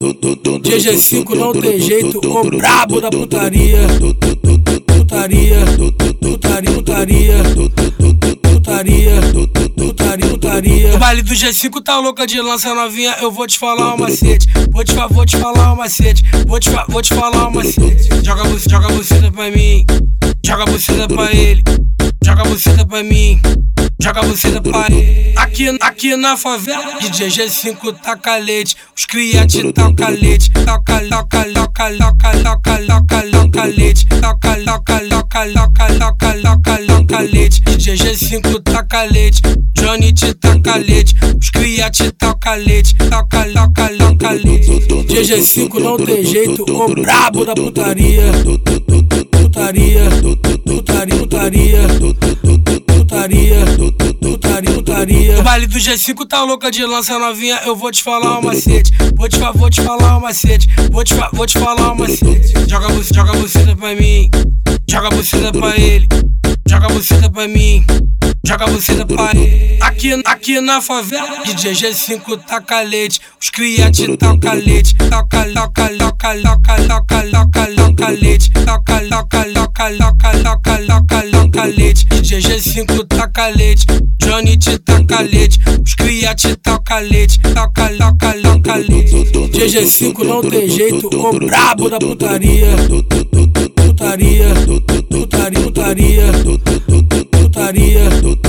GG5 não tem jeito, o brabo da putaria. Putaria, putaria, putaria, putaria, putaria, putaria. O baile do G5 tá louca de lança novinha, eu vou te falar um macete. Vou te falar um macete. Vou te falar um macete. Joga a buceta pra mim, joga a buceta pra ele, joga a buceta pra mim, joga a buceta pra ele. Aqui na favela, DJ G5 taca leite, os cria te toca leite, toca leite, toca leite. DJ G5 taca leite, Johnny te taca leite, os cria te toca leite, toca leite. DJ G5 não tem jeito, o brabo da putaria. Putaria, putaria, putaria, putaria, putaria, putaria. O baile do G5 tá louca de lança novinha, eu vou te falar um macete. Vou te falar um macete. Vou te falar um macete. Joga a buceta pra mim, joga a buceta pra ele, joga a buceta pra mim, joga a buceta pra ele. Aqui na favela, DJ G5 taca leite, os cria te toca leite, toca leite, toca leite. DJ G5 taca leite, Johnny te taca leite, os cria te toca leite, toca leite. GG5 não tem jeito, o brabo da putaria. Putaria, putaria, putaria, putaria.